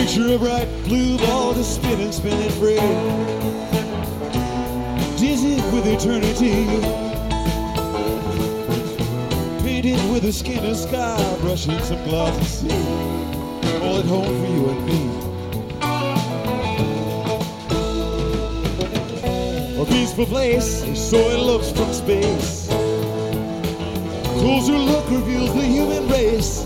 Picture a bright blue ball just spinning, spinning free, dizzy with eternity, painted with the skin of sky, brushing some clouds of sea, all at home for you and me. A peaceful place, so it looks from space. Closer look reveals the human race.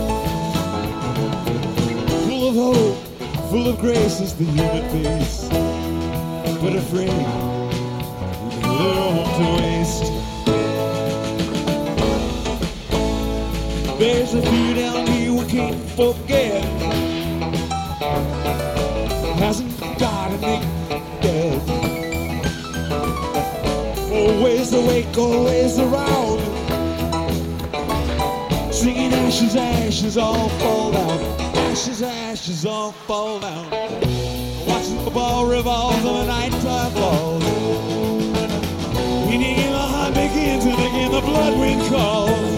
Full of hope, full of grace is the human face, but afraid they're home to waste. There's a few down here we can't forget. Hasn't got a name dead. Always awake, always around, singing ashes, ashes, all fall down. Ashes, ashes, all fall down. Watching the ball revolve and the nighttime falls. Beating in the heart begins and again the blood wind calls.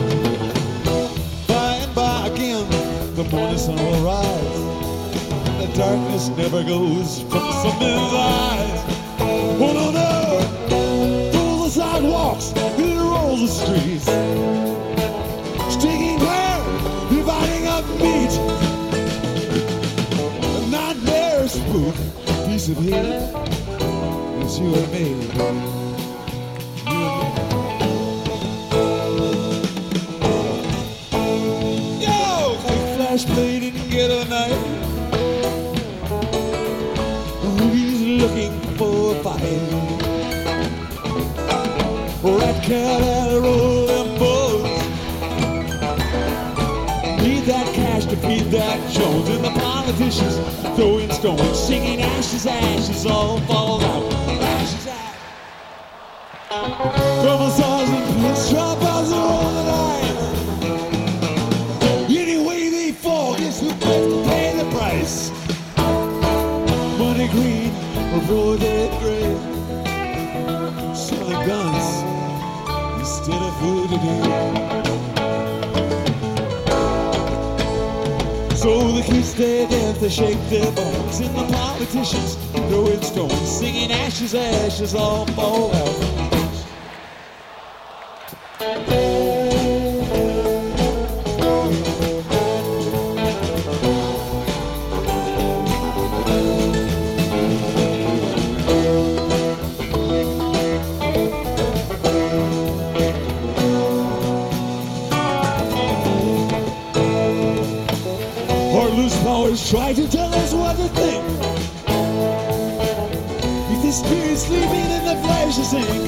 By and by again, the morning sun will rise. The darkness never goes from some men's eyes. Oh no, no! Sidewalks, it rolls the streets, sticking hair, dividing up meat. A nightmare spook, piece of hate. It's you and me. Yo, quick flash play didn't get a night. He's looking for a fight. Rat cat and roll them boats. Need that cash to feed that Jones. And the politicians throwing stones, singing ashes, ashes, all fall out. Ashes, ashes. Drum saws and pits, drop outs and roll the line. Anyway they fall, guess who has to pay the price? Money green or blood gray. Selling guns instead of food today. So the kids stay deaf, they shake their bones, and the politicians throwing stones, singing ashes, ashes, all fall out. Try to tell us what to think. If the spirit sleeping in the flesh is ink,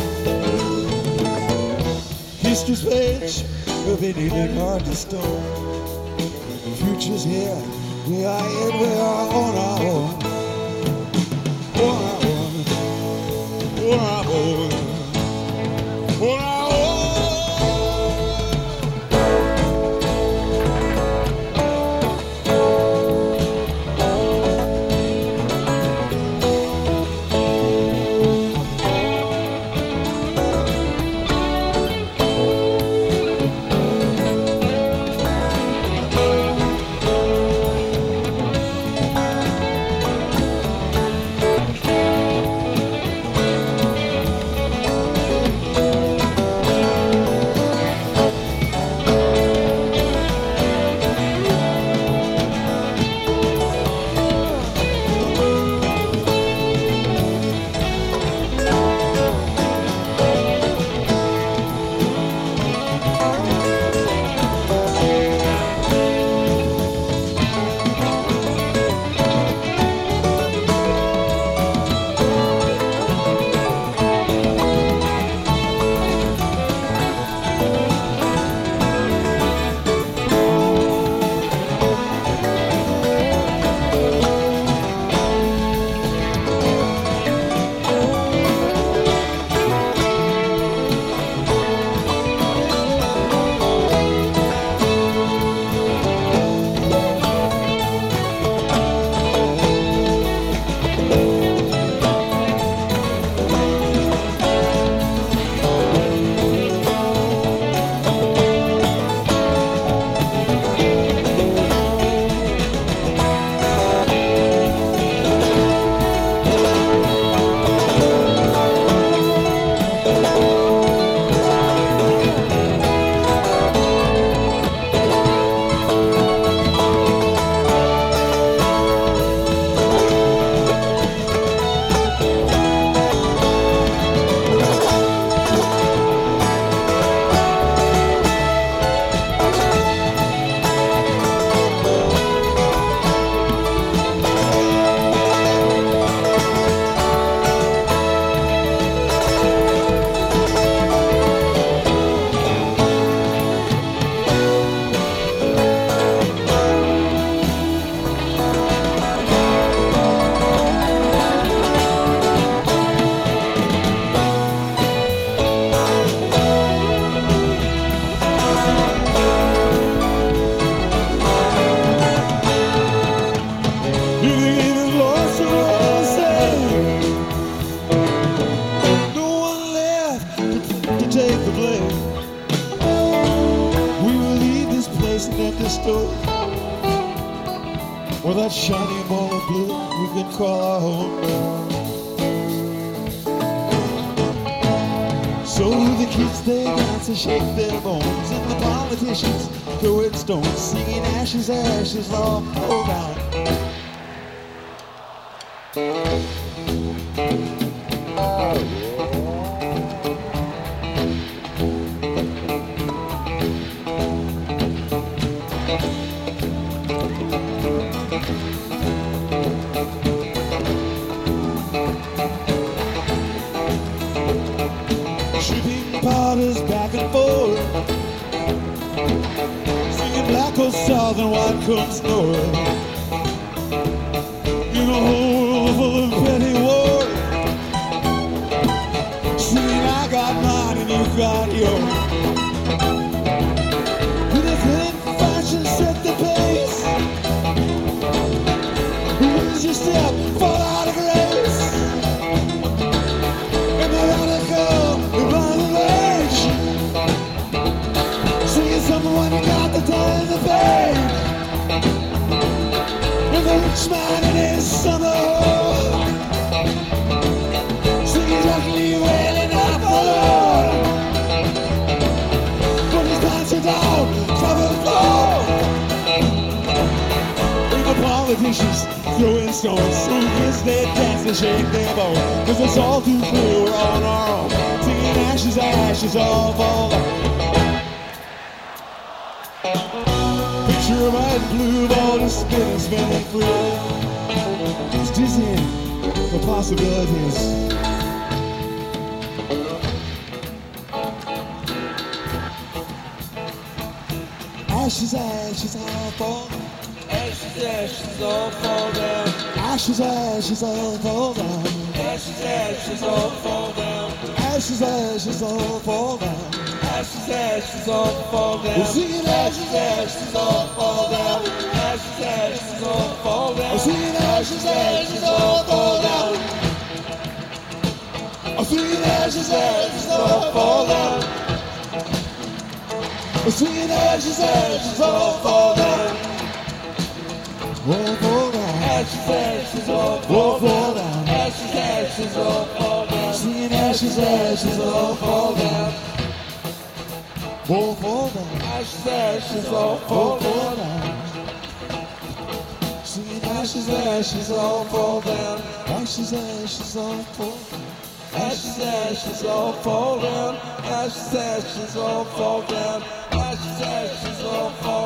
history's page of anything hard to stone. The future's here, we are in, we are on our own. On our own, on our own, on our own. With that shiny ball of blue, we can call our home. So the kids, they dance and shake their bones, and the politicians throw in stones, singing ashes, ashes, all down. Shipping powders back and forth, singing black or southern, white comes north. In a hole full of petty war, singing I got mine and you got yours. With a thin fashion set the pace, lose your step, fall out of grace, and the radical someone who got the time to pay, with a rich man in his summer home, singing gently, wailing up the Lord, put his pants down, cover the floor. And the politicians throwing stones, soldiers they dance and shake their bones, 'cause it's all too clear we're on our own, singing ashes, ashes, all fall down. Picture of my blue ball is spinning, spinning free. It's dizzying, the possibilities. Ashes, ashes, all fall down. Ashes, ashes, all fall down. Ashes, ashes, all fall down. Ashes, ashes, all fall down. Ashes, ashes, all fall down. Ashes, ashes, all fall down. We're singing ashes, ashes, all fall down. Ashes, ashes, all fall down. I'm singing ashes, ashes, all fall down. I'm singing ashes, ashes, all fall down. I'm singing ashes, ashes, all fall down. All fall down. Ashes, ashes, all fall down. Ashes, ashes, all fall down. Singing ashes, ashes, all fall down. All fall down. Ashes, ashes, all fall down. Singing Ashes, ashes, all fall down. ashes, ashes, all fall down. Ashes, ashes, all fall down. Ashes, ashes, all fall down. Ashes, ashes, all fall down.